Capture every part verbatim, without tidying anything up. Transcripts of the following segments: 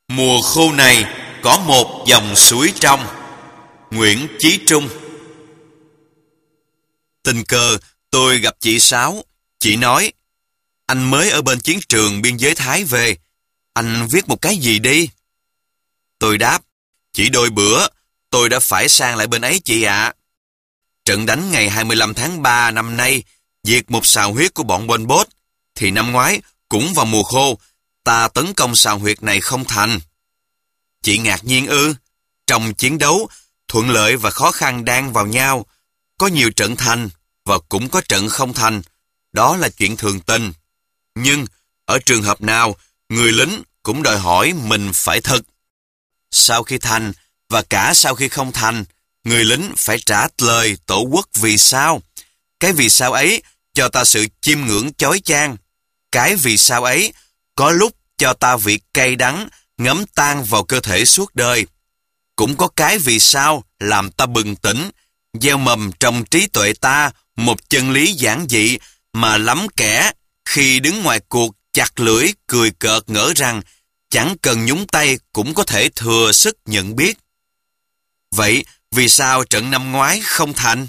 Mùa khô này có một dòng suối trong. Nguyễn Chí Trung. Tình cờ tôi gặp chị Sáu. Chị nói: anh mới ở bên chiến trường biên giới Thái về, anh viết một cái gì đi? Tôi đáp: chỉ đôi bữa tôi đã phải sang lại bên ấy chị ạ. Trận đánh ngày hai mươi lăm tháng ba năm nay diệt một sào huyết của bọn Pol Pot, thì năm ngoái cũng vào mùa khô ta tấn công sào huyệt này không thành. Chị ngạc nhiên ư? Trong chiến đấu, thuận lợi và khó khăn đang vào nhau. Có nhiều trận thành và cũng có trận không thành. Đó là chuyện thường tình. Nhưng ở trường hợp nào, người lính cũng đòi hỏi mình phải thực. Sau khi thành và cả sau khi không thành, người lính phải trả lời tổ quốc vì sao. Cái vì sao ấy cho ta sự chiêm ngưỡng chói chang. Cái vì sao ấy có lúc cho ta vị cay đắng ngấm tan vào cơ thể suốt đời. Cũng có cái vì sao làm ta bừng tỉnh, gieo mầm trong trí tuệ ta một chân lý giản dị mà lắm kẻ khi đứng ngoài cuộc chặt lưỡi cười cợt ngỡ rằng chẳng cần nhúng tay cũng có thể thừa sức nhận biết. Vậy vì sao trận năm ngoái không thành?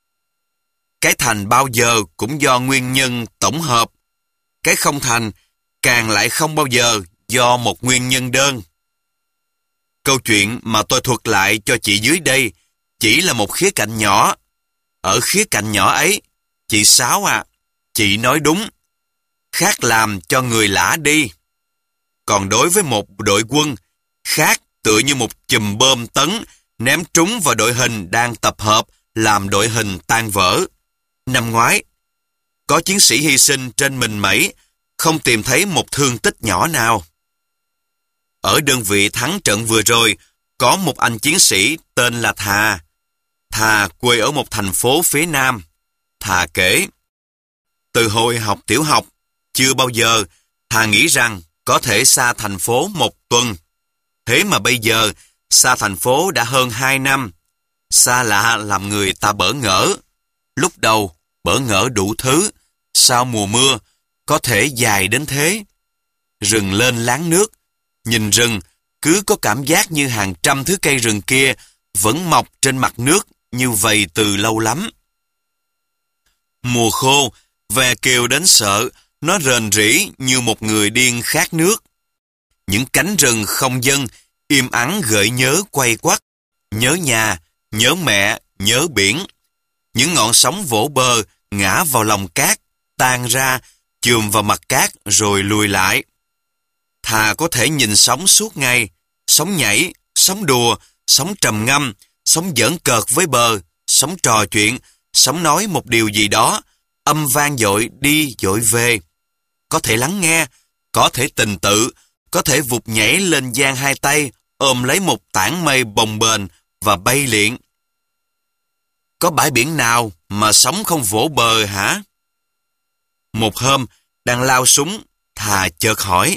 Cái thành bao giờ cũng do nguyên nhân tổng hợp. Cái không thành càng lại không bao giờ do một nguyên nhân đơn. Câu chuyện mà tôi thuật lại cho chị dưới đây chỉ là một khía cạnh nhỏ. Ở khía cạnh nhỏ ấy, chị Sáu à, chị nói đúng. Khác làm cho người lã đi. Còn đối với một đội quân, khác tựa như một chùm bom tấn ném trúng vào đội hình đang tập hợp làm đội hình tan vỡ. Năm ngoái, có chiến sĩ hy sinh trên mình Mẩy, không tìm thấy một thương tích nhỏ nào. Ở đơn vị thắng trận vừa rồi, có một anh chiến sĩ tên là Thà. Thà quê ở một thành phố phía Nam. Thà kể: từ hồi học tiểu học, chưa bao giờ Thà nghĩ rằng có thể xa thành phố một tuần. Thế mà bây giờ, xa thành phố đã hơn hai năm. Xa lạ làm người ta bỡ ngỡ. Lúc đầu, bỡ ngỡ đủ thứ. Sau mùa mưa, có thể dài đến thế. Rừng lên láng nước. Nhìn rừng, cứ có cảm giác như hàng trăm thứ cây rừng kia vẫn mọc trên mặt nước như vậy từ lâu lắm. Mùa khô, ve kêu đến sợ, nó rền rĩ như một người điên khát nước. Những cánh rừng không dân, im ắng gợi nhớ quay quắt. Nhớ nhà, nhớ mẹ, nhớ biển. Những ngọn sóng vỗ bờ, ngã vào lòng cát, tan ra, chườm vào mặt cát rồi lùi lại. Thà có thể nhìn sóng suốt ngày, sóng nhảy, sóng đùa, sóng trầm ngâm, sóng giỡn cợt với bờ, sóng trò chuyện, sóng nói một điều gì đó, âm vang dội đi dội về. Có thể lắng nghe, có thể tình tự, có thể vụt nhảy lên giang hai tay, ôm lấy một tảng mây bồng bềnh và bay liệng. Có bãi biển nào mà sóng không vỗ bờ hả? Một hôm, đang lao súng, Thà chợt hỏi.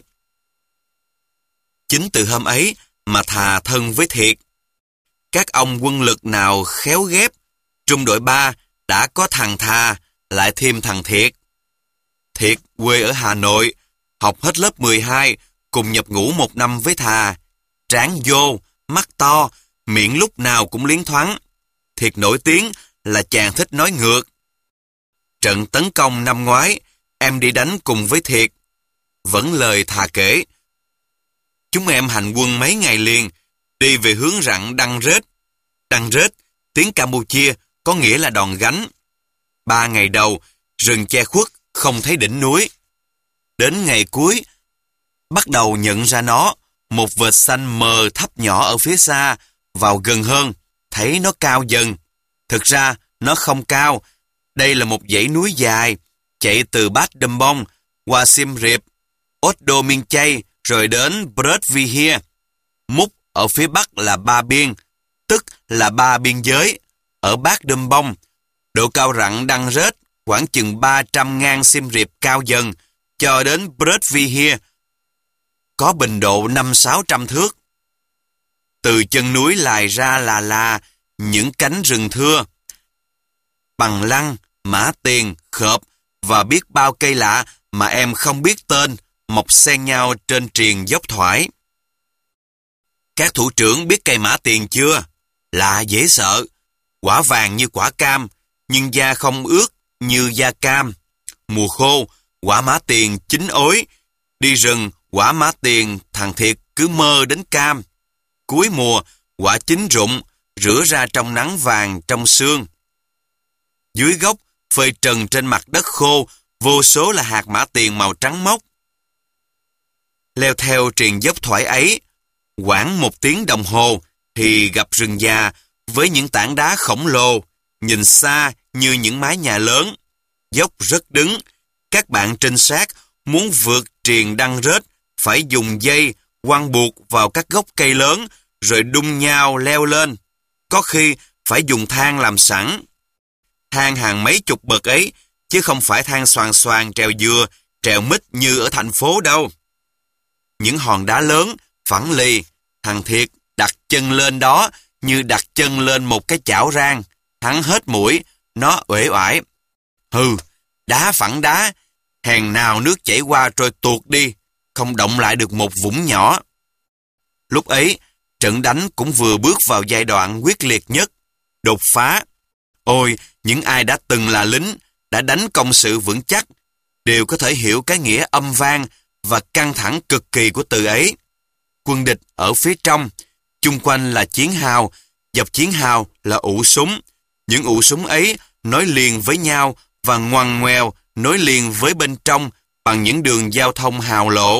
Chính từ hôm ấy mà Thà thân với Thiệt. Các ông quân lực nào khéo ghép, trung đội ba đã có thằng Thà, lại thêm thằng Thiệt. Thiệt quê ở Hà Nội, học hết lớp mười hai, cùng nhập ngũ một năm với Thà. Trán vô, mắt to, miệng lúc nào cũng liến thoáng. Thiệt nổi tiếng là chàng thích nói ngược. Trận tấn công năm ngoái, em đi đánh cùng với Thiệt. Vẫn lời Thà kể. Chúng em hành quân mấy ngày liền, đi về hướng rặng Đăng Rết. Đăng Rết, tiếng Campuchia, có nghĩa là đòn gánh. Ba ngày đầu, rừng che khuất, không thấy đỉnh núi. Đến ngày cuối, bắt đầu nhận ra nó, một vệt xanh mờ thấp nhỏ ở phía xa, vào gần hơn, thấy nó cao dần. Thực ra, nó không cao. Đây là một dãy núi dài, chạy từ Bát Đâm Bông, qua Siem Reap, Ốt Đô Miên Chay, rồi đến Brớt Vihia. Múc ở phía bắc là Ba Biên, tức là ba biên giới. Ở Bát Đâm Bông, độ cao rặng Đăng Rết khoảng chừng ba trăm ngang Siem Reap cao dần, cho đến Brớt Vihia, có bình độ năm sáu trăm thước. Từ chân núi lài ra là là những cánh rừng thưa, bằng lăng, mã tiền, khợp và biết bao cây lạ mà em không biết tên, mọc xen nhau trên triền dốc thoải. Các thủ trưởng biết cây mã tiền chưa? Lạ dễ sợ. Quả vàng như quả cam, nhưng da không ướt như da cam. Mùa khô, quả mã tiền chín ối. Đi rừng, quả mã tiền thằng Thiệt cứ mơ đến cam. Cuối mùa, quả chín rụng, rửa ra trong nắng vàng trong sương. Dưới gốc, phơi trần trên mặt đất khô, vô số là hạt mã tiền màu trắng mốc. Leo theo triền dốc thoải ấy, khoảng một tiếng đồng hồ thì gặp rừng già với những tảng đá khổng lồ, nhìn xa như những mái nhà lớn. Dốc rất đứng, các bạn trinh sát muốn vượt triền đăng rết phải dùng dây quăng buộc vào các gốc cây lớn rồi đung nhau leo lên. Có khi phải dùng thang làm sẵn. Thang hàng mấy chục bậc ấy, chứ không phải thang xoàn xoàn trèo dừa, trèo mít như ở thành phố đâu. Những hòn đá lớn, phẳng lì, thằng Thiệt đặt chân lên đó như đặt chân lên một cái chảo rang. Hắn hết mũi, nó uể oải. Hừ, đá phẳng đá, hèn nào nước chảy qua trôi tuột đi, không động lại được một vũng nhỏ. Lúc ấy, trận đánh cũng vừa bước vào giai đoạn quyết liệt nhất, đột phá. Ôi, những ai đã từng là lính, đã đánh công sự vững chắc, đều có thể hiểu cái nghĩa âm vang và căng thẳng cực kỳ của từ ấy. Quân địch ở phía trong, chung quanh là chiến hào, dọc chiến hào là ụ súng. Những ụ súng ấy nối liền với nhau và ngoằn ngoèo nối liền với bên trong bằng những đường giao thông hào lộ.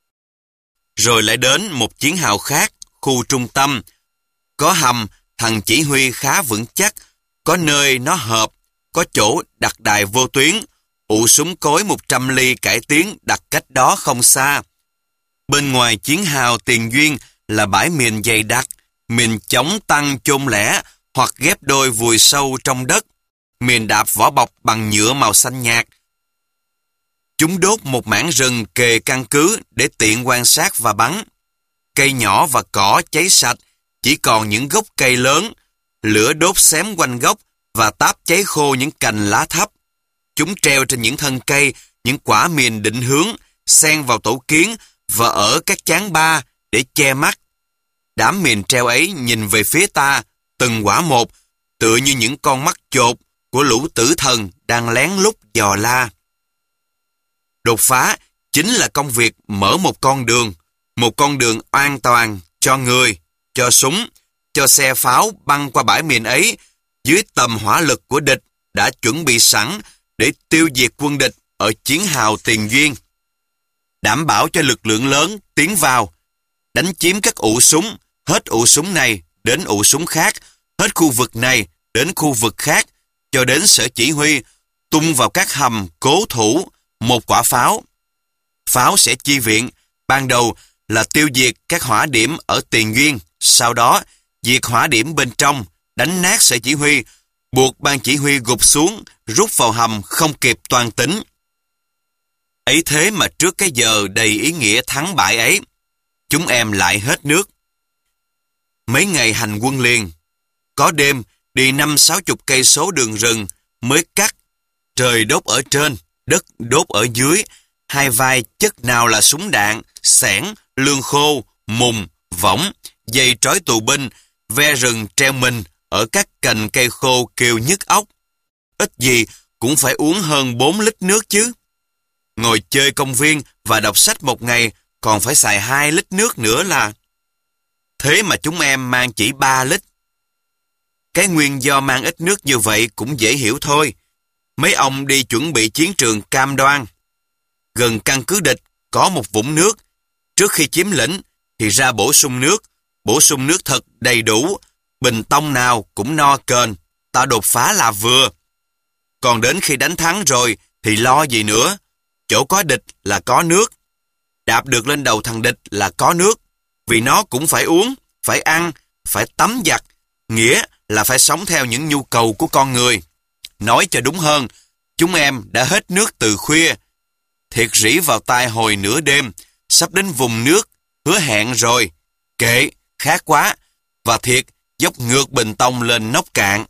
Rồi lại đến một chiến hào khác, khu trung tâm. Có hầm, thằng chỉ huy khá vững chắc, có nơi nó hợp, có chỗ đặt đài vô tuyến, ụ súng cối một trăm ly cải tiến đặt cách đó không xa. Bên ngoài chiến hào tiền duyên là bãi mìn dày đặc, mìn chống tăng chôn lẻ hoặc ghép đôi vùi sâu trong đất, mìn đạp vỏ bọc bằng nhựa màu xanh nhạt. Chúng đốt một mảng rừng kề căn cứ để tiện quan sát và bắn. Cây nhỏ và cỏ cháy sạch, chỉ còn những gốc cây lớn. Lửa đốt xém quanh gốc và táp cháy khô những cành lá thấp. Chúng treo trên những thân cây, những quả mìn định hướng, xen vào tổ kiến và ở các chán ba để che mắt. Đám mìn treo ấy nhìn về phía ta, từng quả một, tựa như những con mắt chột của lũ tử thần đang lén lút dò la. Đột phá chính là công việc mở một con đường, một con đường an toàn cho người, cho súng, cho xe pháo băng qua bãi mìn ấy dưới tầm hỏa lực của địch đã chuẩn bị sẵn để tiêu diệt quân địch ở chiến hào tiền duyên. Đảm bảo cho lực lượng lớn tiến vào, đánh chiếm các ụ súng, hết ụ súng này đến ụ súng khác, hết khu vực này đến khu vực khác, cho đến sở chỉ huy, tung vào các hầm cố thủ một quả pháo. Pháo sẽ chi viện, ban đầu là tiêu diệt các hỏa điểm ở tiền duyên, sau đó diệt hỏa điểm bên trong, đánh nát sở chỉ huy, buộc ban chỉ huy gục xuống, rút vào hầm không kịp toàn tính. Ấy thế mà trước cái giờ đầy ý nghĩa thắng bại ấy, chúng em lại hết nước. Mấy ngày hành quân liền, có đêm đi năm sáu chục cây số đường rừng mới cắt, trời đốt ở trên, đất đốt ở dưới, hai vai chất nào là súng đạn, xẻng, lương khô, mùng, võng, dây trói tù binh, ve rừng treo mình ở các cành cây khô kêu nhức óc. Ít gì cũng phải uống hơn bốn lít nước chứ. Ngồi chơi công viên và đọc sách một ngày còn phải xài hai lít nước nữa là. Thế mà chúng em mang chỉ ba lít. Cái nguyên do mang ít nước như vậy cũng dễ hiểu thôi. Mấy ông đi chuẩn bị chiến trường Cam Đoan. Gần căn cứ địch có một vũng nước. Trước khi chiếm lĩnh thì ra bổ sung nước. Bổ sung nước thật đầy đủ. Bình tông nào cũng no kền. Ta đột phá là vừa. Còn đến khi đánh thắng rồi thì lo gì nữa. Chỗ có địch là có nước. Đạp được lên đầu thằng địch là có nước. Vì nó cũng phải uống, phải ăn, phải tắm giặt. Nghĩa là phải sống theo những nhu cầu của con người. Nói cho đúng hơn, chúng em đã hết nước từ khuya. Thiệt rỉ vào tai hồi nửa đêm, sắp đến vùng nước, hứa hẹn rồi. Kệ, khát quá. Và Thiệt dốc ngược bình tông lên nóc cạn.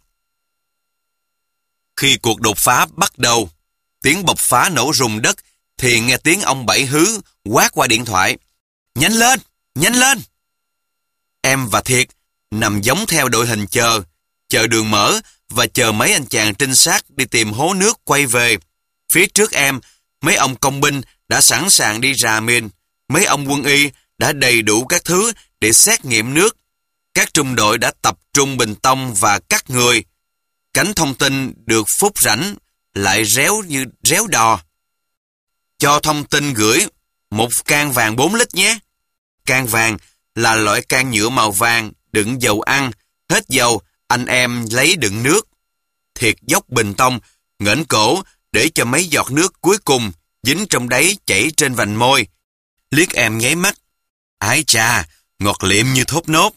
Khi cuộc đột phá bắt đầu, tiếng bộc phá nổ rùng đất, thì nghe tiếng ông Bảy Hứ quát qua điện thoại. Nhanh lên, nhanh lên! Em và Thiệt nằm giống theo đội hình chờ, chờ đường mở và chờ mấy anh chàng trinh sát đi tìm hố nước quay về. Phía trước em, mấy ông công binh đã sẵn sàng đi rà mìn, mấy ông quân y đã đầy đủ các thứ để xét nghiệm nước. Các trung đội đã tập trung bình tông và cắt người. Cánh thông tin được phúc rảnh lại réo như réo đò. Cho thông tin gửi một can vàng bốn lít nhé. Can vàng là loại can nhựa màu vàng đựng dầu ăn. Hết dầu, anh em lấy đựng nước. Thiệt dốc bình tông, nghển cổ để cho mấy giọt nước cuối cùng dính trong đáy chảy trên vành môi. Liếc em nháy mắt. Ái chà, ngọt liệm như thốt nốt.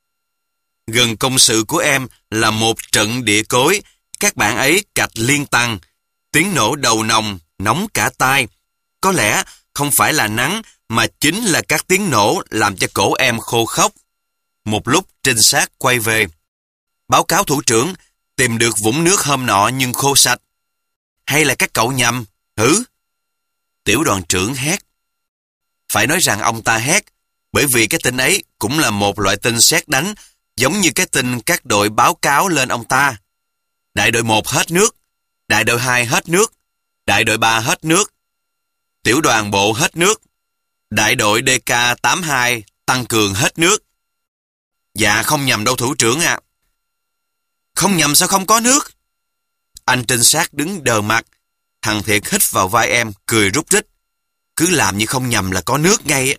Gần công sự của em là một trận địa cối. Các bạn ấy cạch liên tăng. Tiếng nổ đầu nòng, nóng cả tai. Có lẽ không phải là nắng, mà chính là các tiếng nổ làm cho cổ em khô khốc. Một lúc trinh sát quay về. Báo cáo thủ trưởng, tìm được vũng nước hôm nọ nhưng khô sạch. Hay là các cậu nhầm, hử? Tiểu đoàn trưởng hét. Phải nói rằng ông ta hét, bởi vì cái tin ấy cũng là một loại tin sét đánh, giống như cái tin các đội báo cáo lên ông ta. Đại đội một hết nước, đại đội hai hết nước, đại đội ba hết nước, tiểu đoàn bộ hết nước, đại đội đê ca tám hai tăng cường hết nước. Dạ không nhầm đâu thủ trưởng ạ. À. Không nhầm sao không có nước? Anh trinh sát đứng đờ mặt. Thằng Thiệt hít vào vai em, cười rúc rích. Cứ làm như không nhầm là có nước ngay.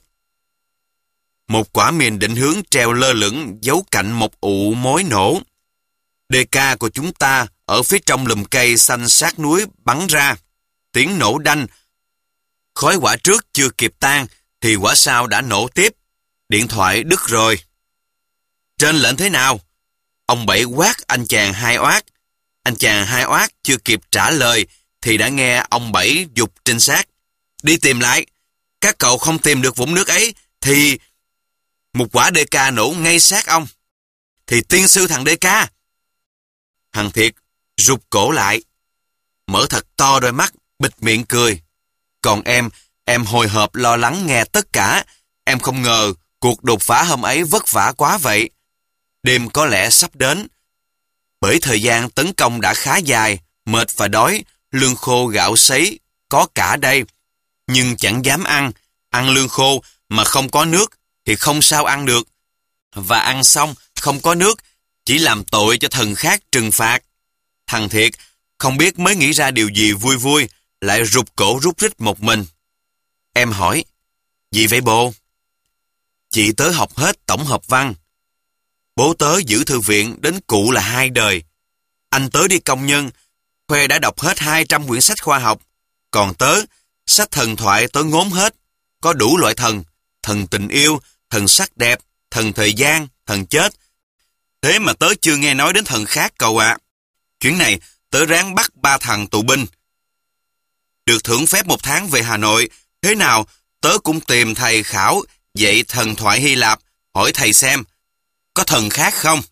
Một quả mìn định hướng treo lơ lửng giấu cạnh một ụ mối nổ. đê ca của chúng ta ở phía trong lùm cây xanh sát núi bắn ra. Tiếng nổ đanh. Khói quả trước chưa kịp tan thì quả sau đã nổ tiếp. Điện thoại đứt rồi. Trên lệnh thế nào? Ông Bảy quát anh chàng Hai Oát. Anh chàng Hai Oát chưa kịp trả lời thì đã nghe ông Bảy giục trinh sát. Đi tìm lại. Các cậu không tìm được vũng nước ấy thì một quả đê ca nổ ngay sát ông. Thì tiên sư thằng đê ca. Thằng Thiệt rụt cổ lại. Mở thật to đôi mắt, bịt miệng cười. Còn em, em hồi hộp lo lắng nghe tất cả. Em không ngờ cuộc đột phá hôm ấy vất vả quá vậy. Đêm có lẽ sắp đến. Bởi thời gian tấn công đã khá dài, mệt và đói, lương khô gạo sấy có cả đây. Nhưng chẳng dám ăn. Ăn lương khô mà không có nước thì không sao ăn được. Và ăn xong không có nước chỉ làm tội cho thần khác trừng phạt. Thằng Thiệt không biết mới nghĩ ra điều gì vui vui, lại rụt cổ rút rít một mình. Em hỏi, gì vậy bố? Chị tớ học hết tổng hợp văn. Bố tớ giữ thư viện đến cụ là hai đời. Anh tớ đi công nhân, khoe đã đọc hết hai trăm quyển sách khoa học. Còn tớ, sách thần thoại tớ ngốn hết. Có đủ loại thần, thần tình yêu, thần sắc đẹp, thần thời gian, thần chết. Thế mà tớ chưa nghe nói đến thần khác cậu ạ. À. Chuyến này tớ ráng bắt ba thằng tù binh. Được thưởng phép một tháng về Hà Nội, thế nào tớ cũng tìm thầy khảo dạy thần thoại Hy Lạp, hỏi thầy xem, có thần khác không?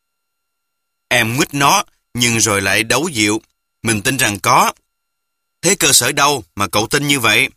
Em nguyết nó, nhưng rồi lại đấu dịu, mình tin rằng có. Thế cơ sở đâu mà cậu tin như vậy?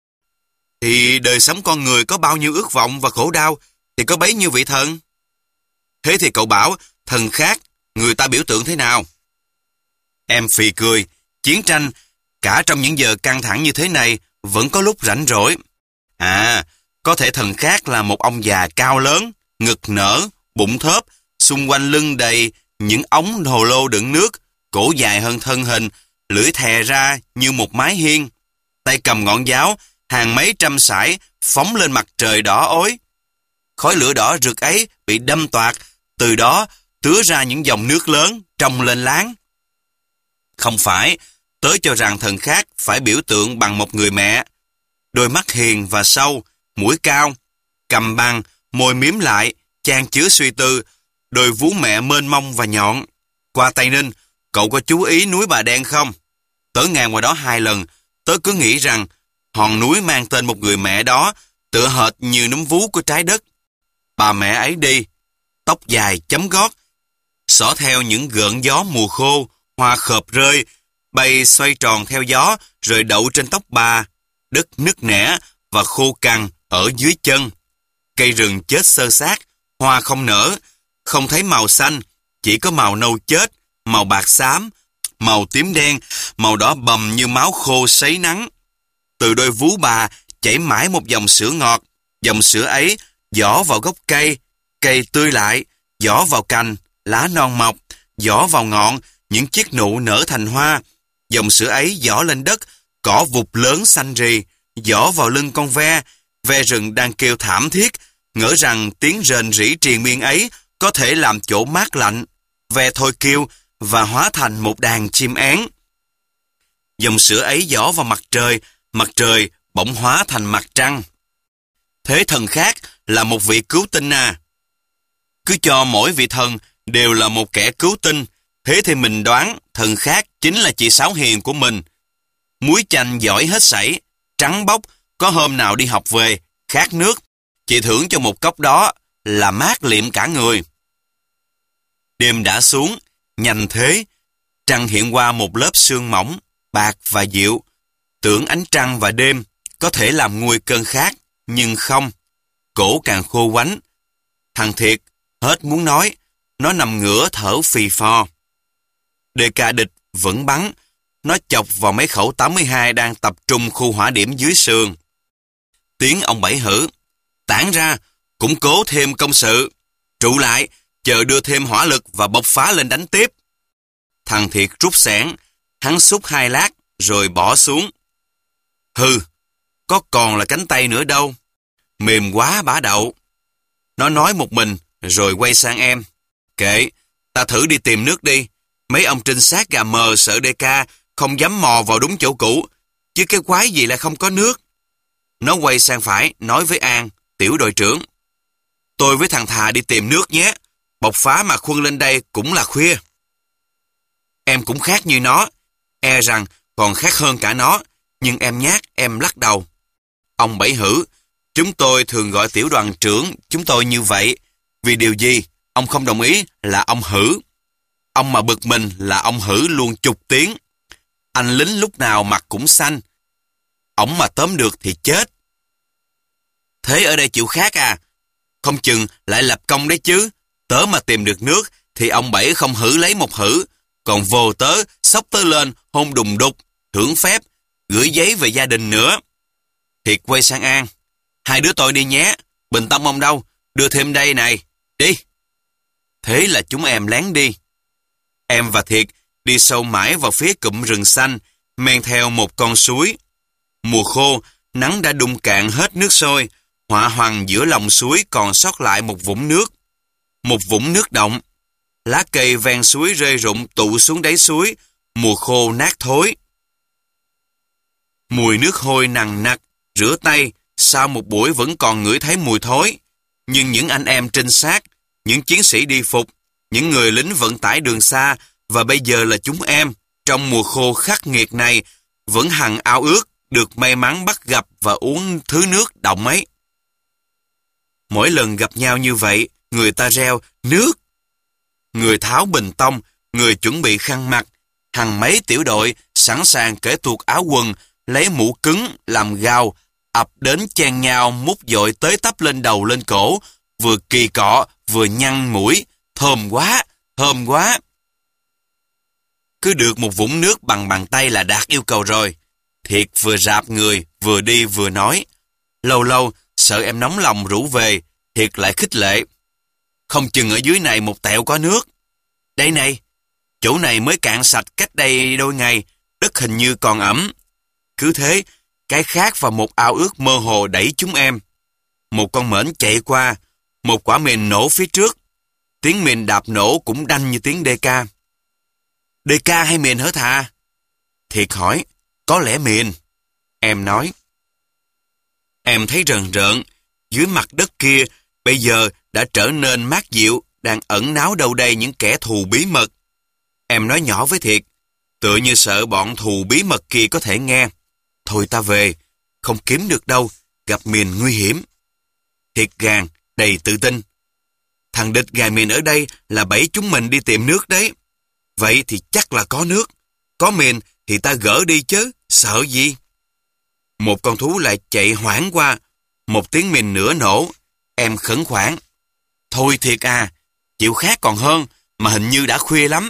Thì đời sống con người có bao nhiêu ước vọng và khổ đau, thì có bấy nhiêu vị thần. Thế thì cậu bảo thần khác, người ta biểu tượng thế nào? Em phì cười, chiến tranh, cả trong những giờ căng thẳng như thế này, vẫn có lúc rảnh rỗi. À, có thể thần khác là một ông già cao lớn, ngực nở, bụng thớp, xung quanh lưng đầy những ống hồ lô đựng nước, cổ dài hơn thân hình, lưỡi thè ra như một mái hiên, tay cầm ngọn giáo, hàng mấy trăm sải phóng lên mặt trời đỏ ối. Khói lửa đỏ rực ấy bị đâm toạc, từ đó tứa ra những dòng nước lớn trông lên láng. Không phải, tớ cho rằng thần khác phải biểu tượng bằng một người mẹ. Đôi mắt hiền và sâu, mũi cao, cầm bằng, môi miếm lại, chan chứa suy tư, đôi vú mẹ mênh mông và nhọn. Qua Tây Ninh, cậu có chú ý núi Bà Đen không? Tớ ngang qua đó hai lần, tớ cứ nghĩ rằng hòn núi mang tên một người mẹ đó tựa hệt như núm vú của trái đất. Bà mẹ ấy đi, tóc dài chấm gót, xỏ theo những gợn gió mùa khô, hoa khợp rơi, bay xoay tròn theo gió rồi đậu trên tóc bà. Đất nứt nẻ và khô cằn ở dưới chân. Cây rừng chết xơ xác, Hoa không nở, không thấy màu xanh, chỉ có màu nâu chết, màu bạc xám, màu tím đen, màu đỏ bầm như máu khô sấy nắng. Từ đôi vú bà chảy mãi một dòng sữa ngọt, dòng sữa ấy giỏ vào gốc cây, cây tươi lại, giỏ vào cành, lá non mọc, giỏ vào ngọn, những chiếc nụ nở thành hoa. Dòng sữa ấy giỏ lên đất, cỏ vụt lớn xanh rì, giỏ vào lưng con ve, ve rừng đang kêu thảm thiết, ngỡ rằng tiếng rền rỉ triền miên ấy có thể làm chỗ mát lạnh. Ve thôi kêu và hóa thành một đàn chim én. Dòng sữa ấy giỏ vào mặt trời, mặt trời bỗng hóa thành mặt trăng. Thế thần khác là một vị cứu tinh à? Cứ cho mỗi vị thần đều là một kẻ cứu tinh, thế thì mình đoán thần khác chính là chị Sáu Hiền của mình. Muối chanh giỏi hết sảy, trắng bóc, có hôm nào đi học về, khát nước, chị thưởng cho một cốc đó là mát liệm cả người. Đêm đã xuống, nhanh thế, trăng hiện qua một lớp sương mỏng, bạc và dịu. Tưởng ánh trăng và đêm có thể làm nguôi cơn khát, nhưng không, cổ càng khô quánh. Thằng Thiệt hết muốn nói, nó nằm ngửa thở phì phò. đê ca địch vẫn bắn, nó chọc vào mấy khẩu tám mươi hai đang tập trung khu hỏa điểm dưới sườn. Tiếng ông Bảy hử, tản ra, củng cố thêm công sự, trụ lại, chờ đưa thêm hỏa lực và bộc phá lên đánh tiếp. Thằng Thiệt rút xẻng, hắn xúc hai lát rồi bỏ xuống. Hừ, có còn là cánh tay nữa đâu, mềm quá bả đậu. Nó nói một mình rồi quay sang em. Kệ, ta thử đi tìm nước đi. Mấy ông trinh sát gà mờ sợ đê ca không dám mò vào đúng chỗ cũ, chứ cái quái gì là không có nước. Nó quay sang phải nói với An, tiểu đội trưởng. Tôi với thằng Thà đi tìm nước nhé, bộc phá mà khuân lên đây cũng là khuya. Em cũng khác như nó, e rằng còn khác hơn cả nó, nhưng em nhát, em lắc đầu. Ông Bảy hử, chúng tôi thường gọi tiểu đoàn trưởng chúng tôi như vậy, vì điều gì ông không đồng ý là ông hử. Ông mà bực mình là ông hử luôn chục tiếng. Anh lính lúc nào mặt cũng xanh. Ổng mà tóm được thì chết. Thế ở đây chịu khác à? Không chừng lại lập công đấy chứ. Tớ mà tìm được nước thì ông Bảy không hử lấy một hử, còn vô tớ xốc tớ lên hôn đùng đục, thưởng phép, gửi giấy về gia đình nữa. Thiệt quay sang An. Hai đứa tôi đi nhé. Bình Tâm ông đâu? Đưa thêm đây này. Đi. Thế là chúng em lén đi. Em và Thiệt đi sâu mãi vào phía cụm rừng xanh, men theo một con suối. Mùa khô, nắng đã đun cạn hết nước sôi, họa hoằng giữa lòng suối còn sót lại một vũng nước. Một vũng nước động. Lá cây ven suối rơi rụng tụ xuống đáy suối, mùa khô nát thối. Mùi nước hôi nằng nặc, rửa tay, sau một buổi vẫn còn ngửi thấy mùi thối. Nhưng những anh em trinh sát, những chiến sĩ đi phục, những người lính vận tải đường xa, và bây giờ là chúng em, trong mùa khô khắc nghiệt này, vẫn hằng ao ước được may mắn bắt gặp và uống thứ nước động ấy. Mỗi lần gặp nhau như vậy, người ta reo nước. Người tháo bình tông, người chuẩn bị khăn mặt, hằng mấy tiểu đội sẵn sàng cởi tuột áo quần, lấy mũ cứng làm gao, ập đến chen nhau mút dội tới tấp lên đầu lên cổ, vừa kỳ cọ vừa nhăn mũi, thơm quá, thơm quá. Cứ được một vũng nước bằng bàn tay là đạt yêu cầu rồi. Thiệt vừa rạp người, vừa đi vừa nói. Lâu lâu, sợ em nóng lòng rủ về, Thiệt lại khích lệ. Không chừng ở dưới này một tẹo có nước. Đây này, chỗ này mới cạn sạch cách đây đôi ngày, đất hình như còn ẩm. Cứ thế, cái khát và một ao ước mơ hồ đẩy chúng em. Một con mểnh chạy qua, một quả mìn nổ phía trước. Tiếng mìn đạp nổ cũng đanh như tiếng đê ca. đê ca hay mìn hả Thà? Thiệt hỏi, có lẽ mìn. Em nói. Em thấy rờn rợn, dưới mặt đất kia bây giờ đã trở nên mát dịu, đang ẩn náu đâu đây những kẻ thù bí mật. Em nói nhỏ với Thiệt, tựa như sợ bọn thù bí mật kia có thể nghe. Thôi ta về, không kiếm được đâu, gặp mìn nguy hiểm. Thiệt gàn, đầy tự tin. Thằng địch gài mìn ở đây là bẫy chúng mình đi tìm nước đấy. Vậy thì chắc là có nước. Có mìn thì ta gỡ đi chứ, sợ gì? Một con thú lại chạy hoảng qua, một tiếng mìn nữa nổ. Em khẩn khoản. Thôi thiệt à, chịu khác còn hơn, mà hình như đã khuya lắm.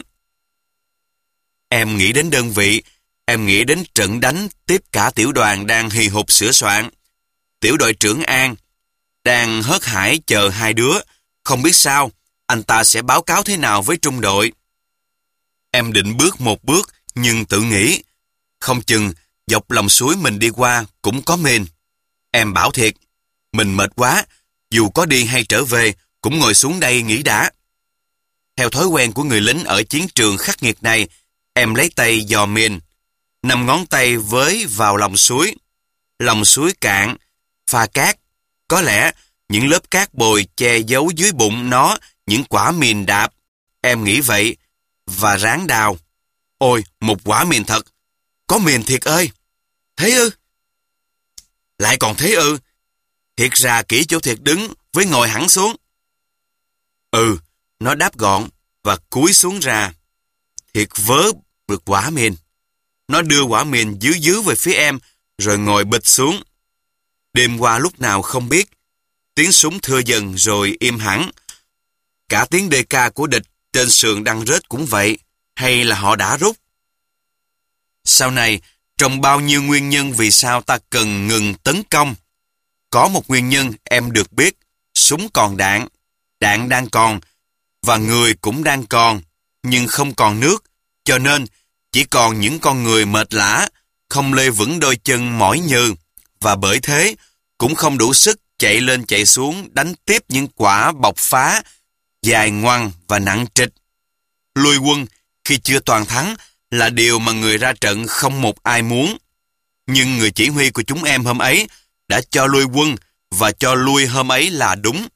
Em nghĩ đến đơn vị, em nghĩ đến trận đánh tiếp cả tiểu đoàn đang hì hục sửa soạn. Tiểu đội trưởng An đang hớt hải chờ hai đứa, không biết sao, anh ta sẽ báo cáo thế nào với trung đội. Em định bước một bước, nhưng tự nghĩ, không chừng dọc lòng suối mình đi qua cũng có mìn. Em bảo thiệt, mình mệt quá, dù có đi hay trở về, cũng ngồi xuống đây nghỉ đã. Theo thói quen của người lính ở chiến trường khắc nghiệt này, em lấy tay dò mìn, năm ngón tay với vào lòng suối. Lòng suối cạn, pha cát, có lẽ những lớp cát bồi che giấu dưới bụng nó những quả mìn đạp. Em nghĩ vậy, và ráng đào. Ôi, một quả mìn thật, có mìn thiệt ơi. Thế ư? Lại còn thế ư? Thiệt ra kỹ chỗ thiệt đứng với ngồi hẳn xuống. Ừ, nó đáp gọn và cúi xuống ra. Thiệt vớ được quả mìn. Nó đưa quả mìn dưới dưới về phía em, rồi ngồi bịch xuống. Đêm qua lúc nào không biết, tiếng súng thưa dần rồi im hẳn. Cả tiếng đê ca của địch trên sườn đang rết cũng vậy, hay là họ đã rút? Sau này, trong bao nhiêu nguyên nhân vì sao ta cần ngừng tấn công. Có một nguyên nhân em được biết, súng còn đạn, đạn đang còn, và người cũng đang còn, nhưng không còn nước, cho nên chỉ còn những con người mệt lả, không lê vững đôi chân mỏi nhừ, và bởi thế cũng không đủ sức chạy lên chạy xuống đánh tiếp những quả bọc phá, dài ngoằng và nặng trịch. Lui quân khi chưa toàn thắng là điều mà người ra trận không một ai muốn. Nhưng người chỉ huy của chúng em hôm ấy đã cho lui quân, và cho lui hôm ấy là đúng.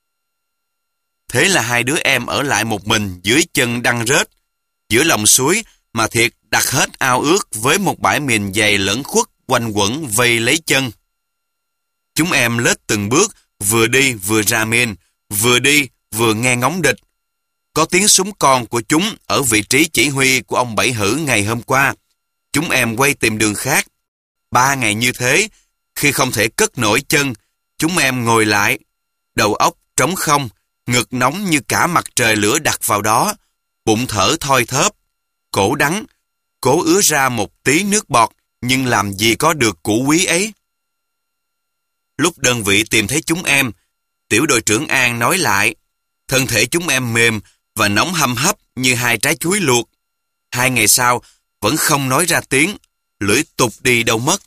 Thế là hai đứa em ở lại một mình dưới chân đăng rết, giữa lòng suối mà thiệt đặt hết ao ước với một bãi mìn dày lẫn khuất quanh quẩn vây lấy chân. Chúng em lết từng bước, vừa đi vừa ra mìn, vừa đi vừa nghe ngóng địch. Có tiếng súng con của chúng ở vị trí chỉ huy của ông Bảy Hử ngày hôm qua. Chúng em quay tìm đường khác. Ba ngày như thế, khi không thể cất nổi chân, chúng em ngồi lại, đầu óc trống không, ngực nóng như cả mặt trời lửa đặt vào đó, bụng thở thoi thóp, cổ đắng, cố ứa ra một tí nước bọt, nhưng làm gì có được củ quý ấy. Lúc đơn vị tìm thấy chúng em, tiểu đội trưởng An nói lại, thân thể chúng em mềm và nóng hâm hấp như hai trái chuối luộc. Hai ngày sau, vẫn không nói ra tiếng, lưỡi tụt đi đâu mất.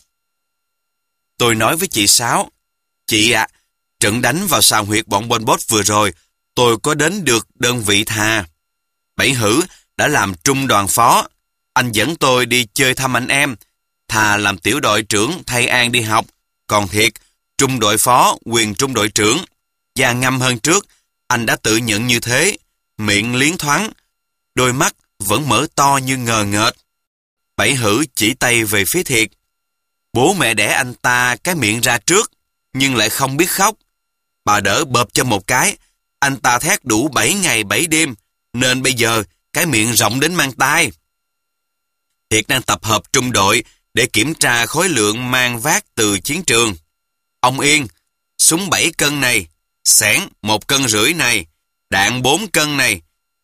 Tôi nói với chị Sáu, chị ạ, à, trận đánh vào sào huyệt bọn Pol Pot vừa rồi, tôi có đến được đơn vị thà. Bảy Hử đã làm trung đoàn phó, anh dẫn tôi đi chơi thăm anh em, thà làm tiểu đội trưởng thay An đi học, còn thiệt, trung đội phó quyền trung đội trưởng. Da ngăm hơn trước, anh đã tự nhận như thế, miệng liến thoáng, đôi mắt vẫn mở to như ngờ ngợt. Bảy Hử chỉ tay về phía Thiệt. Bố mẹ đẻ anh ta cái miệng ra trước, nhưng lại không biết khóc. Bà đỡ bợp cho một cái, anh ta thét đủ bảy ngày bảy đêm, nên bây giờ cái miệng rộng đến mang tai. Thiệt đang tập hợp trung đội để kiểm tra khối lượng mang vác từ chiến trường. Ông Yên, súng bảy cân này, xẻng một cân rưỡi này, đạn bốn cân này,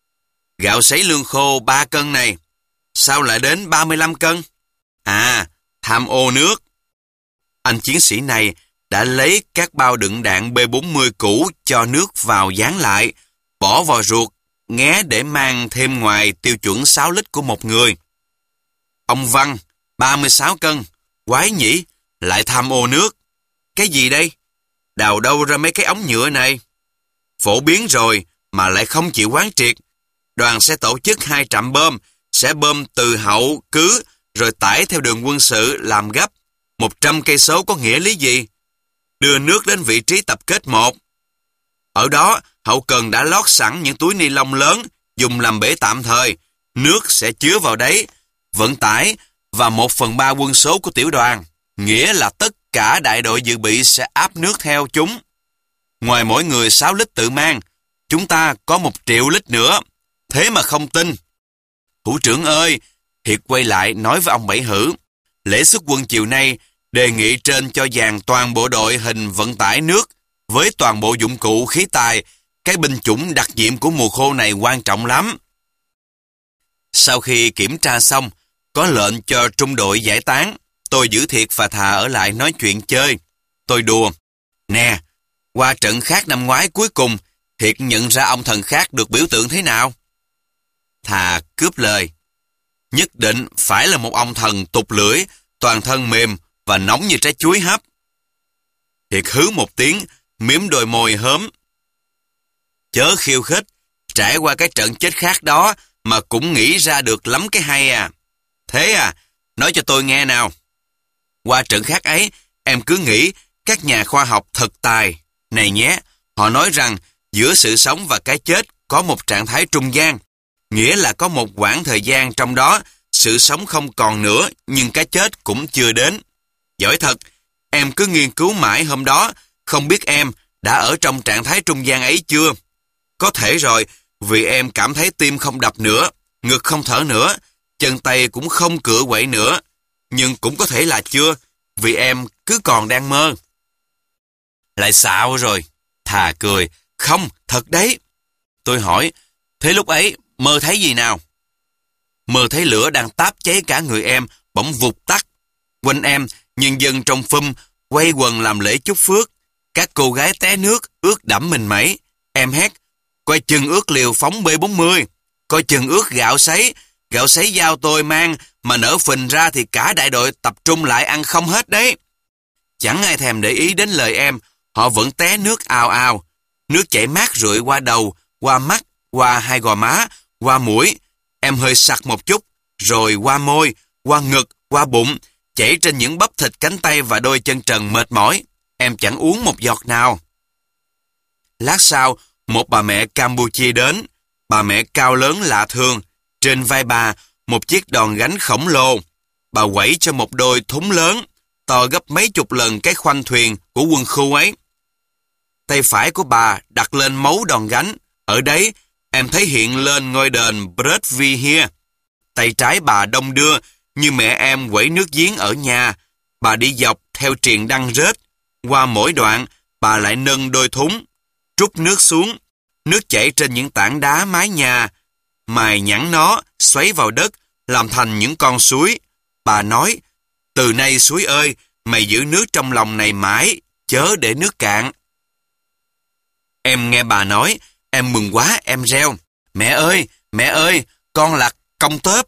gạo sấy lương khô ba cân này, sao lại đến ba mươi lăm cân? À, tham ô nước. Anh chiến sĩ này đã lấy các bao đựng đạn B bốn mươi cũ cho nước vào dán lại, bỏ vào ruột, nghé để mang thêm ngoài tiêu chuẩn sáu lít của một người. Ông Văn, ba mươi sáu cân, quái nhỉ, lại tham ô nước. Cái gì đây? Đào đâu ra mấy cái ống nhựa này? Phổ biến rồi mà lại không chịu quán triệt. Đoàn sẽ tổ chức hai trạm bơm, sẽ bơm từ Hậu Cứ rồi tải theo đường quân sự làm gấp. một trăm cây số có nghĩa lý gì? Đưa nước đến vị trí tập kết một. Ở đó, hậu cần đã lót sẵn những túi ni lông lớn dùng làm bể tạm thời. Nước sẽ chứa vào đấy, vận tải và một phần ba quân số của tiểu đoàn. Nghĩa là tất cả đại đội dự bị sẽ áp nước theo chúng. Ngoài mỗi người sáu lít tự mang, chúng ta có một triệu lít nữa. Thế mà không tin. Thủ trưởng ơi, Hiệp quay lại nói với ông Bảy Hử, lễ xuất quân chiều nay đề nghị trên cho dàn toàn bộ đội hình vận tải nước với toàn bộ dụng cụ khí tài Cái binh chủng đặc nhiệm của mùa khô này quan trọng lắm. Sau khi kiểm tra xong, có lệnh cho trung đội giải tán. Tôi giữ thiệt và thà ở lại nói chuyện chơi. Tôi đùa. Nè, qua trận khác năm ngoái cuối cùng, Thiệt nhận ra ông thần khác được biểu tượng thế nào? Thà cướp lời. Nhất định phải là một ông thần tục lưỡi, toàn thân mềm và nóng như trái chuối hấp. Thiệt hứ một tiếng, miếm đôi môi hớm. Chớ khiêu khích, trải qua cái trận chết khác đó mà cũng nghĩ ra được lắm cái hay à. Thế à, nói cho tôi nghe nào. Qua trận khác ấy, em cứ nghĩ các nhà khoa học thật tài. Này nhé, họ nói rằng giữa sự sống và cái chết có một trạng thái trung gian. Nghĩa là có một quãng thời gian trong đó sự sống không còn nữa nhưng cái chết cũng chưa đến. Giỏi thật, em cứ nghiên cứu mãi hôm đó, không biết em đã ở trong trạng thái trung gian ấy chưa? Có thể rồi, vì em cảm thấy tim không đập nữa, ngực không thở nữa, chân tay cũng không cựa quậy nữa. Nhưng cũng có thể là chưa, vì em cứ còn đang mơ. Lại xạo rồi. Thà cười. Không, thật đấy. Tôi hỏi, thế lúc ấy mơ thấy gì nào? Mơ thấy lửa đang táp cháy cả người em, bỗng vụt tắt. Quanh em, nhân dân trong phum quay quần làm lễ chúc phước. Các cô gái té nước, ướt đẫm mình mẩy. Em hét, coi chừng ướt liều phóng B bốn mươi, coi chừng ướt gạo sấy, gạo sấy giao tôi mang, mà nở phình ra thì cả đại đội tập trung lại ăn không hết đấy. Chẳng ai thèm để ý đến lời em, họ vẫn té nước ào ào. Nước chảy mát rượi qua đầu, qua mắt, qua hai gò má, qua mũi. Em hơi sặc một chút, rồi qua môi, qua ngực, qua bụng, chảy trên những bắp thịt cánh tay và đôi chân trần mệt mỏi. Em chẳng uống một giọt nào. Lát sau, một bà mẹ Campuchia đến. Bà mẹ cao lớn lạ thường. Trên vai bà, một chiếc đòn gánh khổng lồ. Bà quẩy cho một đôi thúng lớn, to gấp mấy chục lần cái khoanh thuyền của quân khu ấy. Tay phải của bà đặt lên mấu đòn gánh. Ở đấy, em thấy hiện lên ngôi đền Bredvihia. Tay trái bà đong đưa, như mẹ em quẩy nước giếng ở nhà. Bà đi dọc theo triền đăng rết. Qua mỗi đoạn, bà lại nâng đôi thúng, trút nước xuống. Nước chảy trên những tảng đá mái nhà. Mài nhẵn nó, xoáy vào đất, làm thành những con suối. Bà nói, từ nay suối ơi, mày giữ nước trong lòng này mãi, chớ để nước cạn. Em nghe bà nói, em mừng quá, em reo. Mẹ ơi, mẹ ơi, con là công tớp.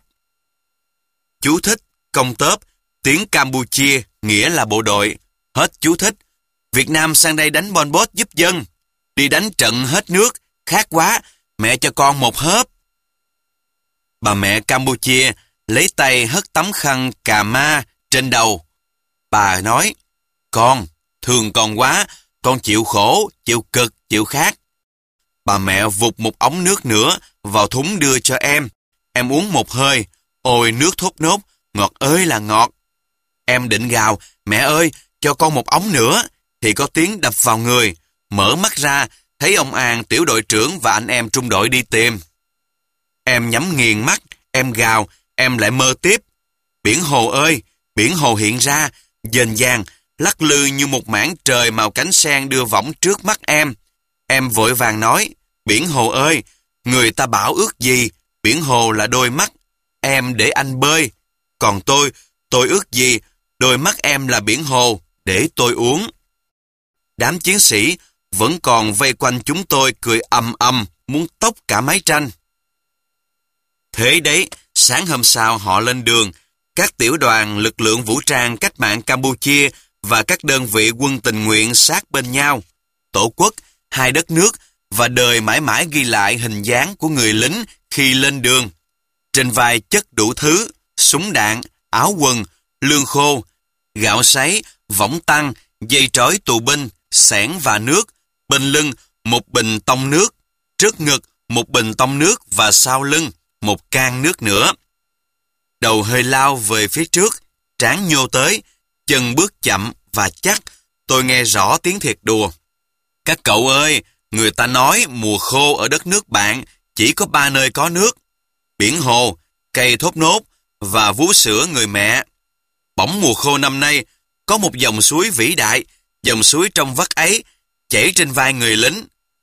Chú thích, công tớp, tiếng Campuchia, nghĩa là bộ đội. Hết chú thích. Việt Nam sang đây đánh Pol Pot giúp dân. Đi đánh trận hết nước, khát quá, mẹ cho con một hớp. Bà mẹ Campuchia lấy tay hất tấm khăn cà ma trên đầu. Bà nói, con, thương con quá, con chịu khổ, chịu cực, chịu khát. Bà mẹ vụt một ống nước nữa vào thúng đưa cho em. Em uống một hơi, ôi nước thốt nốt, ngọt ơi là ngọt. Em định gào, mẹ ơi, cho con một ống nữa, thì có tiếng đập vào người. Mở mắt ra, thấy ông An, tiểu đội trưởng và anh em trung đội đi tìm. Em nhắm nghiền mắt, em gào, em lại mơ tiếp. Biển hồ ơi, biển hồ hiện ra, dền dàng, lắc lư như một mảng trời màu cánh sen đưa võng trước mắt em. Em vội vàng nói, biển hồ ơi, người ta bảo ước gì, biển hồ là đôi mắt, em để anh bơi. Còn tôi, tôi ước gì, đôi mắt em là biển hồ, để tôi uống. Đám chiến sĩ vẫn còn vây quanh chúng tôi cười ầm ầm, muốn tốc cả mái tranh. Thế đấy, sáng hôm sau họ lên đường, các tiểu đoàn lực lượng vũ trang cách mạng Campuchia và các đơn vị quân tình nguyện sát bên nhau. Tổ quốc, hai đất nước và đời mãi mãi ghi lại hình dáng của người lính khi lên đường. Trên vai chất đủ thứ, súng đạn, áo quần, lương khô, gạo sấy, võng tăng, dây trói tù binh, xẻng và nước. Bên lưng, một bình tông nước. Trước ngực, một bình tông nước và sau lưng, một can nước nữa. Đầu hơi lao về phía trước, trán nhô tới, chân bước chậm và chắc. Tôi nghe rõ tiếng thiệt đùa. Các cậu ơi, người ta nói mùa khô ở đất nước bạn chỉ có ba nơi có nước. Biển hồ, cây thốt nốt và vú sữa người mẹ. Bỗng mùa khô năm nay, có một dòng suối vĩ đại, dòng suối trong vắt ấy, chảy trên vai người lính.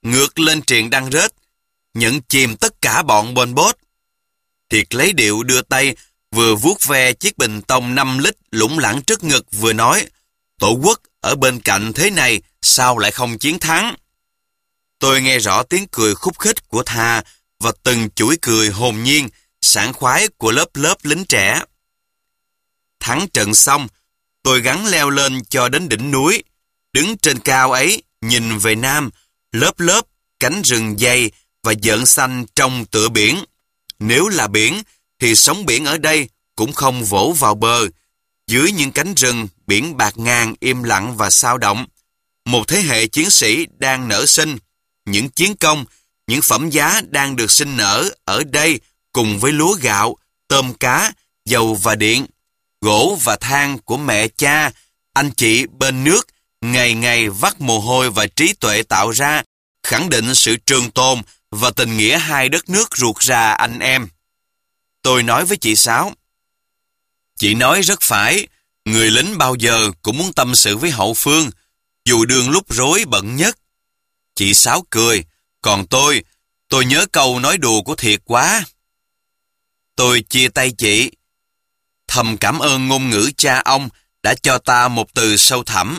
ngược lên triền Đăng Rết, nhận chìm tất cả bọn Pol Pot. Thiệt lấy điệu đưa tay, vừa vuốt ve chiếc bình tông năm lít lủng lẳng trước ngực vừa nói, tổ quốc ở bên cạnh thế này sao lại không chiến thắng. Tôi nghe rõ tiếng cười khúc khích của Tha và từng chuỗi cười hồn nhiên, sảng khoái của lớp lớp lính trẻ. Thắng trận xong, tôi gắng leo lên cho đến đỉnh núi. Đứng trên cao ấy, nhìn về nam, lớp lớp cánh rừng dày và dợn xanh trong tựa biển. Nếu là biển, thì sóng biển ở đây cũng không vỗ vào bờ. Dưới những cánh rừng, biển bạt ngàn im lặng và sao động. Một thế hệ chiến sĩ đang nở sinh. Những chiến công, những phẩm giá đang được sinh nở ở đây cùng với lúa gạo, tôm cá, dầu và điện, gỗ và than của mẹ cha, anh chị bên nước, ngày ngày vắt mồ hôi và trí tuệ tạo ra, khẳng định sự trường tồn và tình nghĩa hai đất nước ruột rà anh em. Tôi nói với chị Sáu, chị nói rất phải, người lính bao giờ cũng muốn tâm sự với hậu phương, dù đương lúc rối bận nhất. Chị Sáu cười, còn tôi, tôi nhớ câu nói đùa của Thiệt quá. Tôi chia tay chị, thầm cảm ơn ngôn ngữ cha ông đã cho ta một từ sâu thẳm,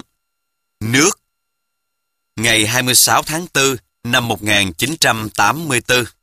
nước. Ngày hai mươi sáu tháng tư năm một nghìn chín trăm tám mươi tư.